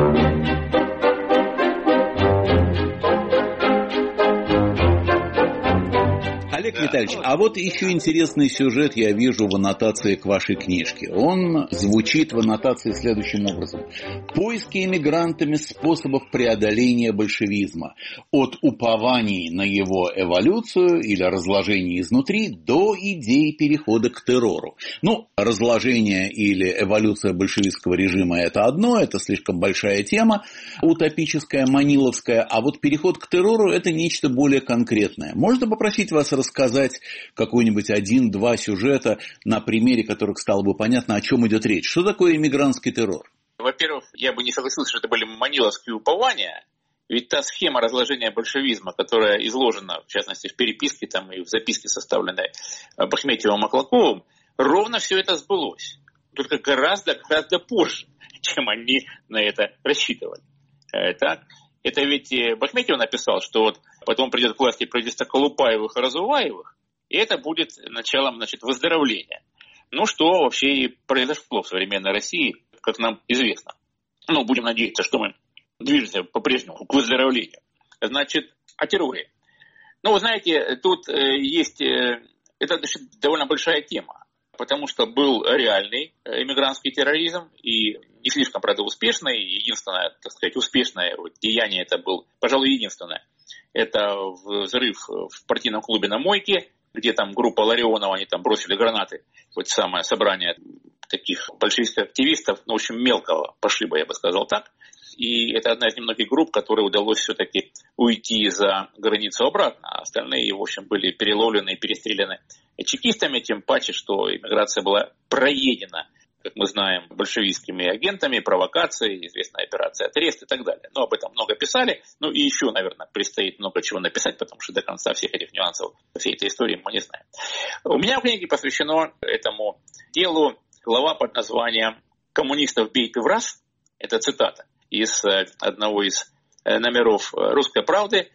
Speaker 3: Олег Витальевич, а вот еще интересный сюжет я вижу в аннотации к вашей книжке. Он звучит в аннотации следующим образом. Поиски эмигрантами способов преодоления большевизма. От упований на его эволюцию или разложение изнутри до идей перехода к террору. Ну, разложение или эволюция большевистского режима – это одно, это слишком большая тема, утопическая, маниловская. А вот переход к террору – это нечто более конкретное. Можно попросить вас рассказать какой-нибудь 1-2 сюжета, на примере которых стало бы понятно, о чем идет речь. Что такое иммигрантский террор?
Speaker 2: Во-первых, я бы не согласился, что это были маниловские упования. Ведь та схема разложения большевизма, которая изложена, в частности, в переписке там, и в записке, составленной Бахметьевым-Маклаковым, ровно все это сбылось. Только гораздо позже, чем они на это рассчитывали. Так? Это ведь Бахметьев написал, что вот потом придет к власти правительство Колупаевых и Разуваевых, и это будет началом, выздоровления. Ну, что вообще и произошло в современной России, как нам известно. Ну, будем надеяться, что мы движемся по-прежнему к выздоровлению. Значит, о терроре. Ну, вы знаете, тут есть... Это довольно большая тема, потому что был реальный эмигрантский терроризм, и не слишком, правда, успешный. Единственное, так сказать, успешное деяние это был, пожалуй, единственное. Это взрыв в партийном клубе на Мойке, где там группа Ларионова, они там бросили гранаты. Вот самое собрание таких большевистских активистов, ну, в общем, мелкого пошиба, я бы сказал так. И это одна из немногих групп, которой удалось все-таки уйти за границу обратно. А остальные, в общем, были переловлены и перестреляны чекистами, тем паче, что иммиграция была проедена, как мы знаем, большевистскими агентами, провокацией, известная операция «Отрест» и так далее. Но об этом много писали. Ну и еще, наверное, предстоит много чего написать, потому что до конца всех этих нюансов, всей этой истории мы не знаем. У меня в книге посвящено этому делу глава под названием «Коммунистов бейте в раз». Это цитата из одного из номеров «Русской правды»,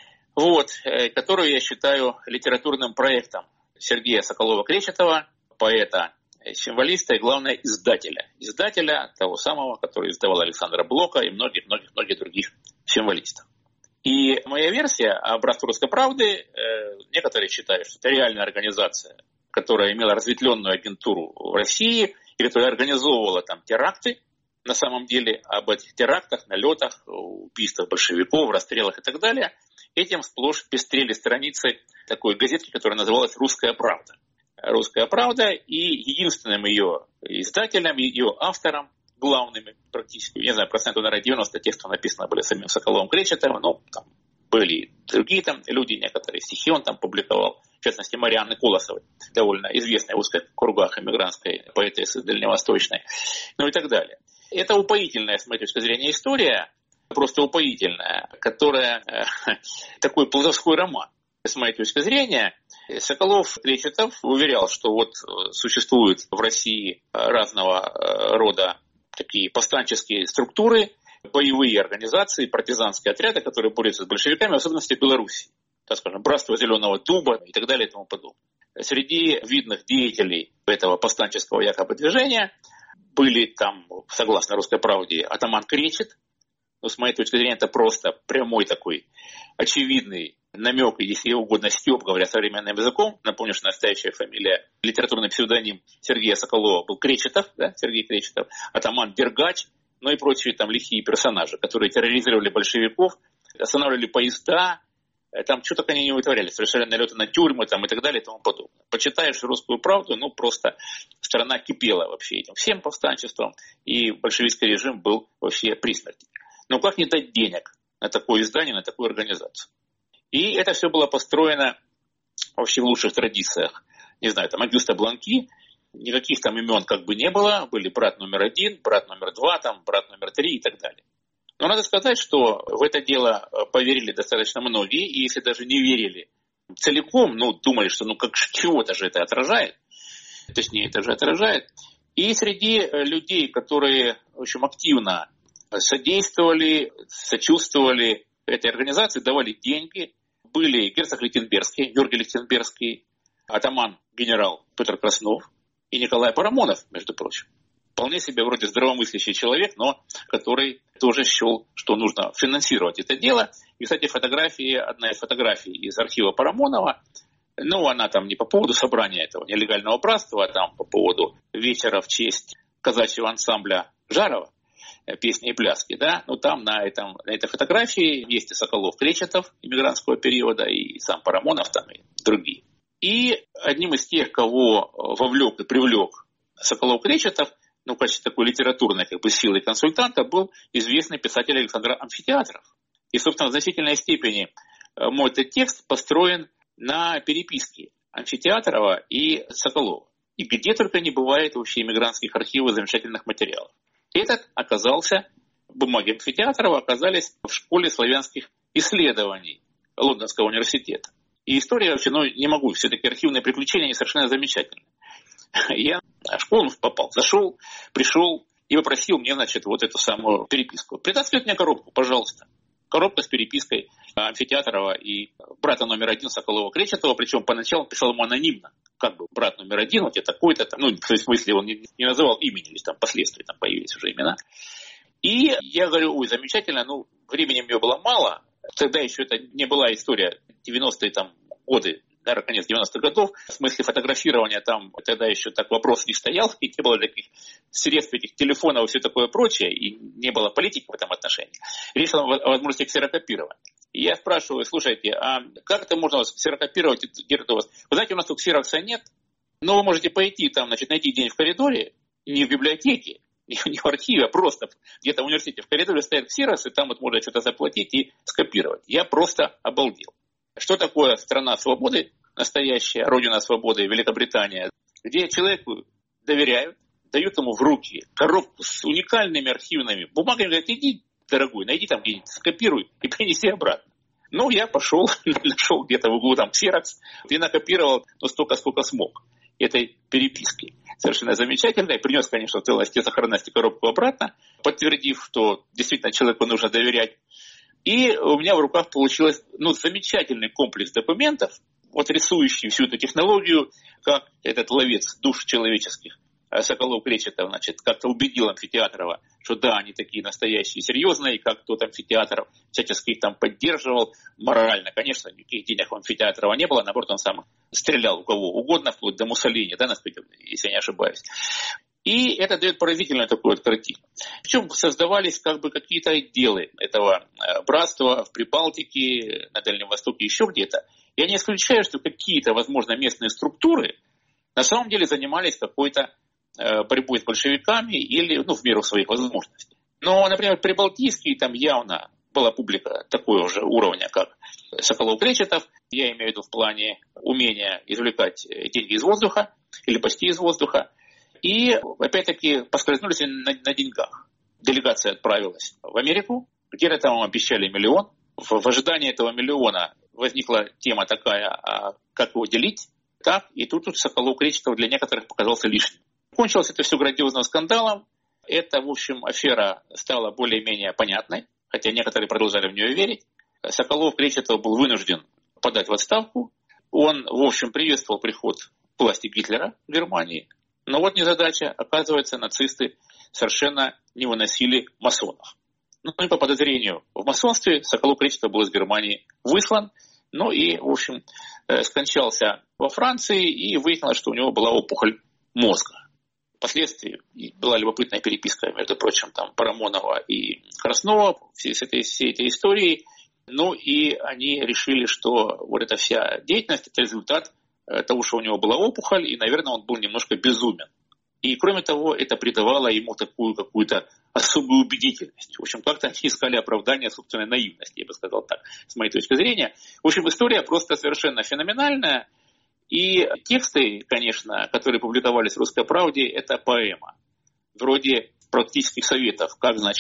Speaker 2: которую я считаю литературным проектом Сергея Соколова-Кречетова, поэта, символиста и, главное, издателя. Издателя того самого, который издавал Александра Блока и многих других символистов. И моя версия образца «Русской правды», некоторые считают, что это реальная организация, которая имела разветвленную агентуру в России и которая организовывала там теракты. На самом деле об этих терактах, налетах, убийствах большевиков, расстрелах и так далее, этим сплошь пестрели страницы такой газетки, которая называлась «Русская правда». «Русская правда», и единственным ее издателем, ее автором, главными практически, не знаю, процентов, наверное, 90 текстов написано были самим Соколовым-Кречетовым, но там были другие там люди, некоторые стихи он там публиковал, в частности, Марианны Колосовой, довольно известной в узких кругах эмигрантской поэтессы дальневосточной, ну и так далее. Это упоительная, с моей точки зрения, история, просто упоительная, которая такой плутовской роман. С моей точки зрения, Соколов-Кречетов уверял, что вот существуют в России разного рода такие повстанческие структуры, боевые организации, партизанские отряды, которые борются с большевиками, в особенности в Беларуси. Так скажем, Братство Зеленого Дуба и так далее и тому подобное. Среди видных деятелей этого повстанческого якобы движения были там, согласно «Русской правде», атаман Кречет. Но с моей точки зрения, это просто прямой такой очевидный намек, если угодно, стёб, говоря современным языком. Напомню, что настоящая фамилия, литературный псевдоним Сергея Соколова был Кречетов, да, Сергей Кречетов, атаман Дергач, ну и прочие там лихие персонажи, которые терроризировали большевиков, останавливали поезда, там что только они не вытворяли, совершали налеты на тюрьмы там, и так далее и тому подобное. Почитаешь «Русскую правду», ну просто страна кипела вообще этим всем повстанчеством, и большевистский режим был вообще при смерти. Но как не дать денег на такое издание, на такую организацию? И это все было построено вообще в лучших традициях. Не знаю, там Агюста Бланки, никаких там имен как бы не было. Были брат номер 1, брат номер 2, там, брат номер 3 и так далее. Но надо сказать, что в это дело поверили достаточно многие, и если даже не верили целиком, думали, что как чего-то же это отражает, точнее, это же отражает. И среди людей, которые, в общем, активно содействовали, сочувствовали этой организации, давали деньги, были герцог Лихтенбергский, Георгий Лихтенбергский, атаман генерал Петр Краснов и Николай Парамонов, между прочим. Вполне себе вроде здравомыслящий человек, но который тоже счел, что нужно финансировать это дело. И, кстати, одна из фотографий из архива Парамонова, она там не по поводу собрания этого нелегального братства, а там по поводу вечера в честь казачьего ансамбля Жарова, песни и пляски, да, там на этой фотографии есть и Соколов-Кречетов иммигрантского периода, и сам Парамонов там, и другие. И одним из тех, кого вовлек и привлек Соколов-Кречетов, в качестве такой литературной силы и консультанта, был известный писатель Александр Амфитеатров. И, собственно, в значительной степени мой этот текст построен на переписке Амфитеатрова и Соколова. И где только не бывает вообще иммигрантских архивов замечательных материалов. Бумаги Амфитеатрова оказались в школе славянских исследований Лондонского университета. И история вообще, не могу, все-таки архивные приключения, они совершенно замечательные. Я в школу попал, зашел, пришел и попросил мне, вот эту самую переписку. Притаскивайте мне коробку, пожалуйста. Коробка с перепиской Амфитеатрова и брата номер 1 Соколова-Кречетова, причем поначалу писал ему анонимно. Брат номер 1, вот я такой-то, в смысле он не называл имени, там впоследствии там появились уже имена. И я говорю, замечательно, времени мне было мало, тогда еще это не была история 90-е годы, наверное, конец 90-х годов, в смысле фотографирования тогда еще так вопрос не стоял, и не было таких средств, этих телефонов и все такое прочее, и не было политики в этом отношении. Речь шла о возможности ксерокопирования. И я спрашиваю, слушайте, а как это можно ксерокопировать? Где-то у вас? Вы знаете, у нас тут ксерокса нет, но вы можете пойти найти день в коридоре, не в библиотеке, не в архиве, а просто где-то в университете в коридоре стоят ксероксы, и там можно что-то заплатить и скопировать. Я просто обалдел. Что такое страна свободы, настоящая родина свободы, Великобритания, где человеку доверяют, дают ему в руки коробку с уникальными архивными бумагами, говорят, иди, дорогой, найди там где-нибудь, скопируй и принеси обратно. Я пошел, нашел где-то в углу ксерокс и накопировал столько, сколько смог этой переписки. Совершенно замечательно. И принес, конечно, в целости и сохранности коробку обратно, подтвердив, что действительно человеку нужно доверять. И у меня в руках получился замечательный комплекс документов, рисующий всю эту технологию, как этот ловец душ человеческих Соколов-Кречетов, как-то убедил Амфитеатрова, что да, они такие настоящие, серьезные, и как тот Амфитеатров всячески их поддерживал морально. Конечно, никаких денег у Амфитеатрова не было, наоборот, он сам стрелял у кого угодно, вплоть до Муссолини, если я не ошибаюсь. И это дает поразительную такую картину. Причем создавались какие-то отделы этого братства в Прибалтике, на Дальнем Востоке, еще где-то. Я не исключаю, что какие-то, возможно, местные структуры на самом деле занимались какой-то борьбой с большевиками или в меру своих возможностей. Но, например, прибалтийский, явно была публика такого же уровня, как Соколов-Кречетов. Я имею в виду в плане умения извлекать деньги из воздуха или почти из воздуха. И, опять-таки, поскользнулись на деньгах. Делегация отправилась в Америку, где-то там обещали $1 миллион. В ожидании этого $1 миллиона возникла тема такая, как его делить. И тут Соколов-Кречетов для некоторых показался лишним. Кончилось это все грандиозным скандалом. Эта, в общем, афера стала более-менее понятной, хотя некоторые продолжали в нее верить. Соколов-Кречетов был вынужден подать в отставку. Он, в общем, приветствовал приход к власти Гитлера в Германии. Но незадача. Оказывается, нацисты совершенно не выносили масонов. И по подозрению в масонстве Соколов-Кречетов был из Германии выслан. И, в общем, скончался во Франции, и выяснилось, что у него была опухоль мозга. Впоследствии была любопытная переписка, между прочим, Парамонова и Краснова всей этой истории. И они решили, что эта вся деятельность – это результат того, что у него была опухоль, и, наверное, он был немножко безумен. И, кроме того, это придавало ему такую какую-то особую убедительность. В общем, как-то они искали оправдание собственной наивности, я бы сказал так, с моей точки зрения. В общем, история просто совершенно феноменальная. И тексты, конечно, которые публиковались в «Русской правде», это поэма. Вроде практических советов, как,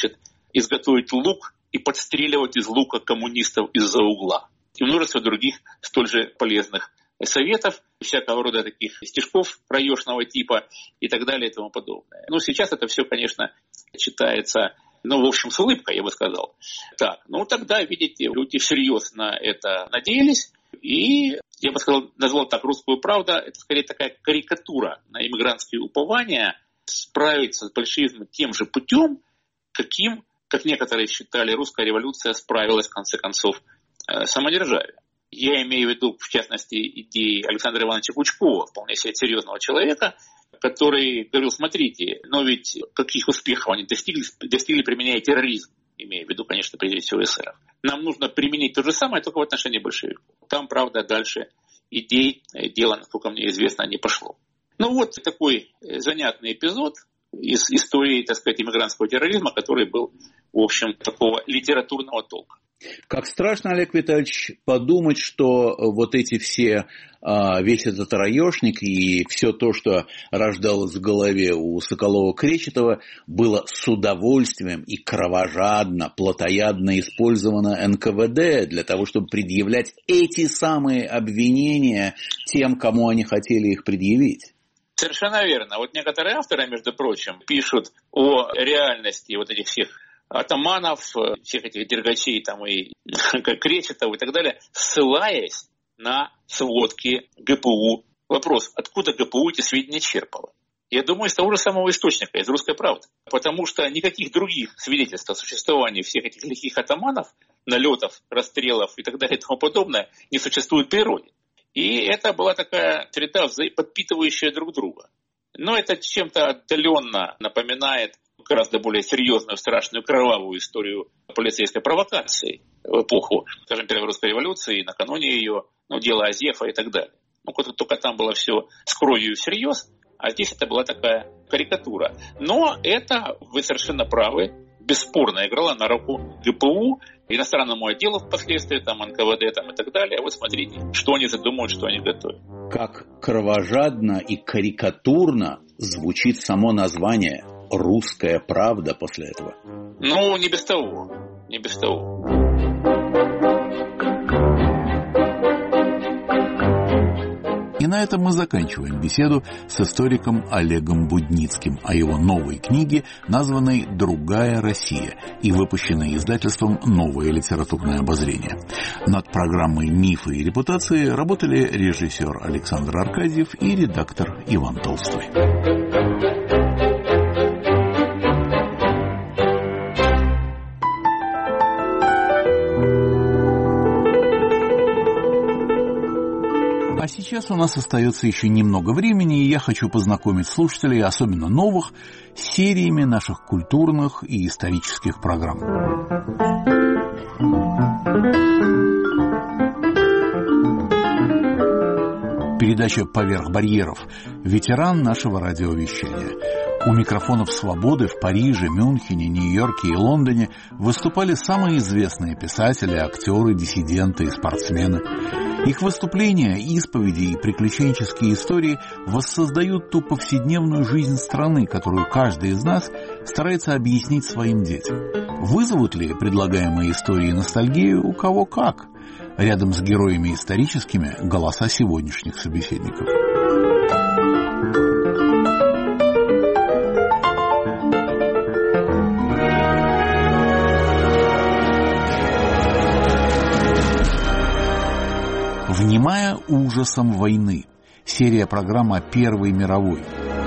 Speaker 2: изготовить лук и подстреливать из лука коммунистов из-за угла. И множество других столь же полезных советов, всякого рода таких стишков раёшного типа и так далее и тому подобное. Ну, сейчас это все, конечно, читается, в общем, с улыбкой, я бы сказал. Так, тогда, видите, люди всерьез на это надеялись, и, я бы сказал, назвал так, «Русскую правду», это скорее такая карикатура на иммигрантские упования справиться с большевизмом тем же путем, каким, как некоторые считали, русская революция справилась, в конце концов, с самодержавием. Я имею в виду, в частности, идеи Александра Ивановича Пучкова, вполне себе серьезного человека, который говорил: смотрите, но ведь каких успехов они достигли, применяя терроризм, имея в виду, конечно, прежде всего эсеров. Нам нужно применить то же самое, только в отношении большевиков. Там, правда, дальше идей, дело, насколько мне известно, не пошло. Вот такой занятный эпизод из истории, так сказать, иммигрантского терроризма, который был, в общем, такого литературного толка.
Speaker 3: Как страшно, Олег Витальевич, подумать, что вот эти все, весь этот раёшник и все то, что рождалось в голове у Соколова-Кречетова, было с удовольствием и кровожадно, плотоядно использовано НКВД для того, чтобы предъявлять эти самые обвинения тем, кому они хотели их предъявить.
Speaker 2: Совершенно верно. Вот некоторые авторы, между прочим, пишут о реальности вот этих всех атаманов, всех этих дергачей там и Кречетов и так далее, ссылаясь на сводки ГПУ. Вопрос: откуда ГПУ эти сведения черпало? Я думаю, из того же самого источника, из «Русской правды». Потому что никаких других свидетельств о существовании всех этих лихих атаманов, налетов, расстрелов и так далее и тому подобное не существует в природе. И это была такая среда, подпитывающая друг друга. Но это чем-то отдаленно напоминает гораздо более серьезную, страшную, кровавую историю полицейской провокации в эпоху, скажем, Первой русской революции, накануне ее, дело Азефа и так далее. Только там было все с кровью всерьез, а здесь это была такая карикатура. Но это, вы совершенно правы, бесспорно играло на руку ГПУ, иностранному отделу впоследствии, там, НКВД там, и так далее. Вот смотрите, что они задумают, что они готовят.
Speaker 3: Как кровожадно и карикатурно звучит само название «Русская правда» после этого.
Speaker 2: Не без того. Не без того.
Speaker 1: И на этом мы заканчиваем беседу с историком Олегом Будницким о его новой книге, названной «Другая Россия» и выпущенной издательством «Новое литературное обозрение». Над программой «Мифы и репутации» работали режиссер Александр Аркадьев и редактор Иван Толстой. А сейчас у нас остается еще немного времени, и я хочу познакомить слушателей, особенно новых, с сериями наших культурных и исторических программ. Передача «Поверх барьеров». Ветеран нашего радиовещания. У микрофонов «Свободы» в Париже, Мюнхене, Нью-Йорке и Лондоне выступали самые известные писатели, актеры, диссиденты и спортсмены. Их выступления, исповеди и приключенческие истории воссоздают ту повседневную жизнь страны, которую каждый из нас старается объяснить своим детям. Вызовут ли предлагаемые истории ностальгию у кого как? Рядом с героями историческими голоса сегодняшних собеседников. «Внимая ужасом войны». Серия программ о Первой мировой.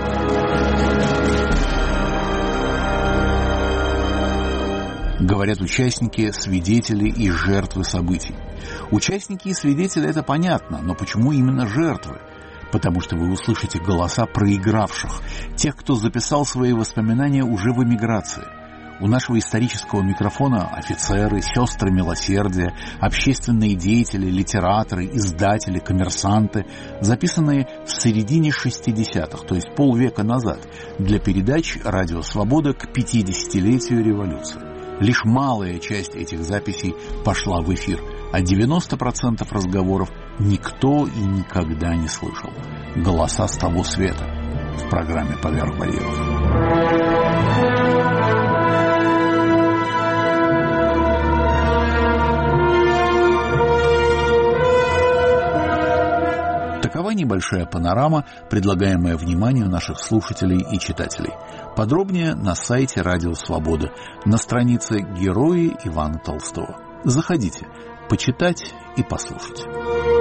Speaker 1: Говорят участники, свидетели и жертвы событий. Участники и свидетели — это понятно, но почему именно жертвы? Потому что вы услышите голоса проигравших, тех, кто записал свои воспоминания уже в эмиграции. У нашего исторического микрофона офицеры, сестры милосердия, общественные деятели, литераторы, издатели, коммерсанты, записанные в середине 60-х, то есть полвека назад, для передач «Радио Свобода» к 50-летию революции. Лишь малая часть этих записей пошла в эфир, а 90% разговоров никто и никогда не слышал. Голоса с того света в программе «Поверх барьеров». Такова небольшая панорама, предлагаемая вниманию наших слушателей и читателей. Подробнее на сайте Радио Свобода, на странице «Герои Ивана Толстого». Заходите, почитать и послушать.